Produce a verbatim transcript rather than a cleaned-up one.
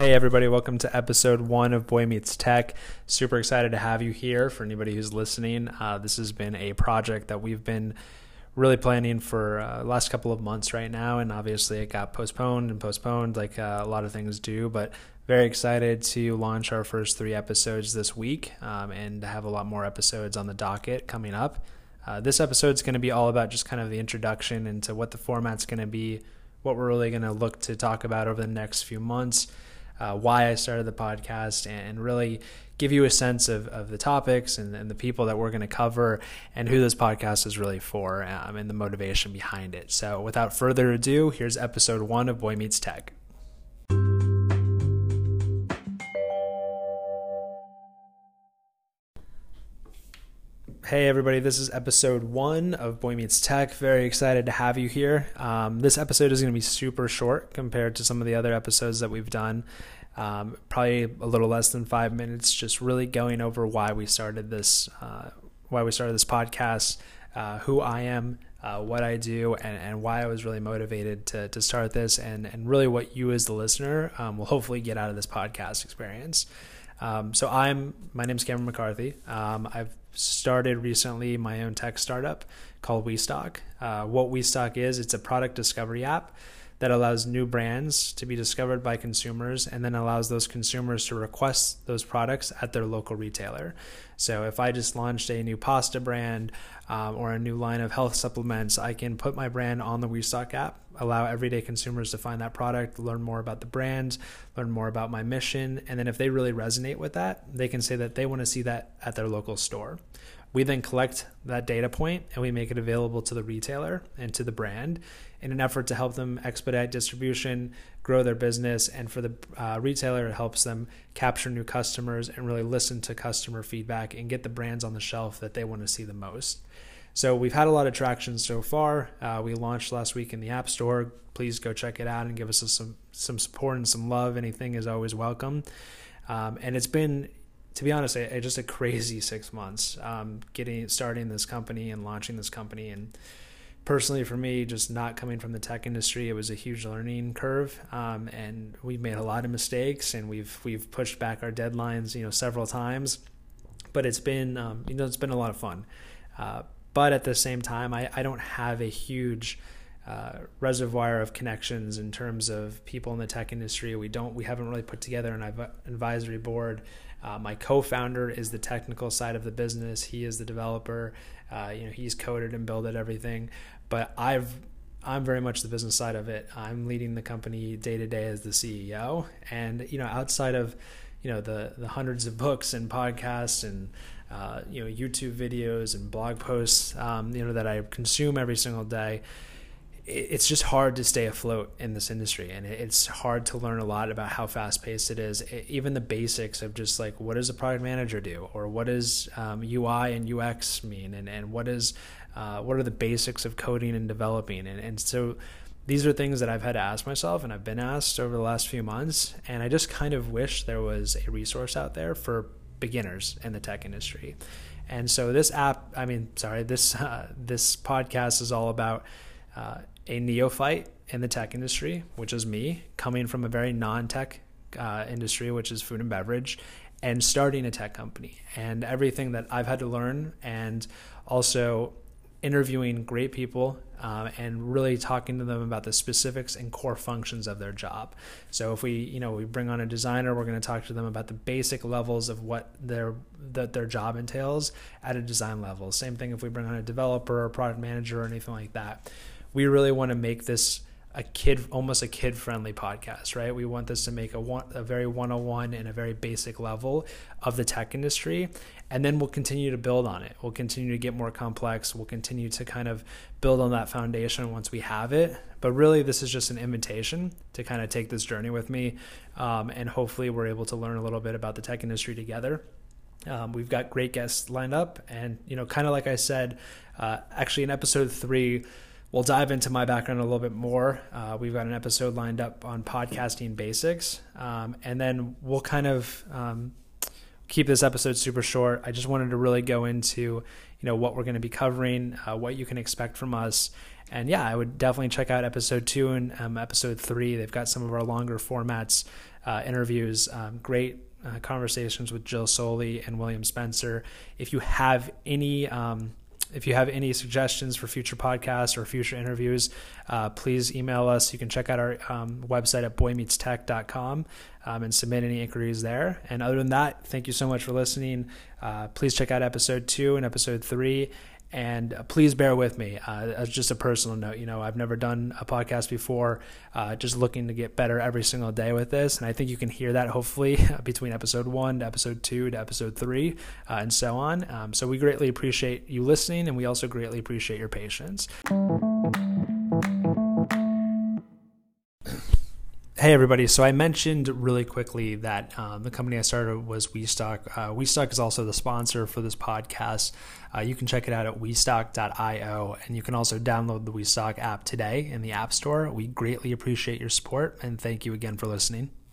Hey everybody, welcome to episode one of Boy Meets Tech. Super excited to have you here. For anybody who's listening, uh, this has been a project that we've been really planning for uh, the last couple of months right now, and obviously it got postponed and postponed like uh, a lot of things do, but very excited to launch our first three episodes this week um, and to have a lot more episodes on the docket coming up. Uh, this episode is going to be all about just kind of the introduction into what the format's going to be, what we're really going to look to talk about over the next few months, uh, why I started the podcast, and really give you a sense of, of the topics and, and the people that we're going to cover and who this podcast is really for um, and the motivation behind it. So without further ado, here's episode one of Boy Meets Tech. Hey everybody, this is episode one of Boy Meets Tech. Very excited to have you here. Um, this episode is going to be super short compared to some of the other episodes that we've done. Um, probably a little less than five minutes, just really going over why we started this, uh, why we started this podcast, uh, who I am, uh, what I do, and, and why I was really motivated to to start this, and and really what you as the listener um, will hopefully get out of this podcast experience. Um, so I'm, my name's Cameron McCarthy. Um, I've started recently my own tech startup called WeStock. Uh, what WeStock is, it's a product discovery app that allows new brands to be discovered by consumers and then allows those consumers to request those products at their local retailer. So if I just launched a new pasta brand um, or a new line of health supplements, I can put my brand on the WeStock app, allow everyday consumers to find that product, learn more about the brand, learn more about my mission, and then if they really resonate with that, they can say that they want to see that at their local store. We then collect that data point and we make it available to the retailer and to the brand in an effort to help them expedite distribution, grow their business, and for the uh, retailer, it helps them capture new customers and really listen to customer feedback and get the brands on the shelf that they want to see the most. So we've had a lot of traction so far. Uh, we launched last week in the App Store. Please go check it out and give us some some support and some love. Anything is always welcome. Um, and it's been, to be honest, a, a, just a crazy six months um, getting starting this company and launching this company. And personally, for me, just not coming from the tech industry, it was a huge learning curve. Um, and we've made a lot of mistakes, and we've we've pushed back our deadlines, you know, several times. But it's been, um, you know, it's been a lot of fun. Uh, But at the same time, I, I don't have a huge uh, reservoir of connections in terms of people in the tech industry. We don't, we haven't really put together an advisory board. Uh, my co-founder is the technical side of the business. He is the developer. Uh, you know, he's coded and built everything. But I've, I'm very much the business side of it. I'm leading the company day to day as the C E O. And you know, outside of, you know, the the hundreds of books and podcasts and Uh, you know, YouTube videos and blog posts, um, you know, that I consume every single day, it's just hard to stay afloat in this industry. And it's hard to learn a lot about how fast paced it is. It, even the basics of just like, what does a product manager do? Or what does um, U I and U X mean? And, and what is, uh, what are the basics of coding and developing? And, and so these are things that I've had to ask myself and I've been asked over the last few months. And I just kind of wish there was a resource out there for beginners in the tech industry. And so this app, I mean, sorry, this uh, this podcast is all about uh, a neophyte in the tech industry, which is me, coming from a very non-tech uh, industry, which is food and beverage, and starting a tech company. And everything that I've had to learn, and also interviewing great people um, and really talking to them about the specifics and core functions of their job. So if we, you know, we bring on a designer, we're going to talk to them about the basic levels of what their that their job entails at a design level. Same thing if we bring on a developer or product manager or anything like that. We really want to make this a kid, almost a kid-friendly podcast, right? We want this to make a one, a very one oh one and a very basic level of the tech industry, and then we'll continue to build on it. We'll continue to get more complex. We'll continue to kind of build on that foundation once we have it. But really, this is just an invitation to kind of take this journey with me, um, and hopefully we're able to learn a little bit about the tech industry together. Um, we've got great guests lined up, and you know, kind of like I said, uh, actually in episode three, we'll dive into my background a little bit more. Uh, we've got an episode lined up on podcasting basics. Um, and then we'll kind of um, keep this episode super short. I just wanted to really go into, you know, what we're going to be covering, uh, what you can expect from us. And yeah, I would definitely check out episode two and um, episode three. They've got some of our longer formats, uh, interviews, um, great uh, conversations with Jill Soley and William Spencer. If you have any, um, if you have any suggestions for future podcasts or future interviews, uh, please email us. You can check out our um, website at boy meets tech dot com um, and submit any inquiries there. And other than that, thank you so much for listening. Uh, please check out episode two and episode three. And please bear with me. Uh, as just a personal note, you know, I've never done a podcast before, uh, just looking to get better every single day with this. And I think you can hear that hopefully between episode one to episode two to episode three uh, and so on. Um, so we greatly appreciate you listening, and we also greatly appreciate your patience. Hey everybody, so I mentioned really quickly that um, the company I started was WeStock. Uh, WeStock is also the sponsor for this podcast. Uh, you can check it out at we stock dot io, and you can also download the WeStock app today in the App Store. We greatly appreciate your support, and thank you again for listening.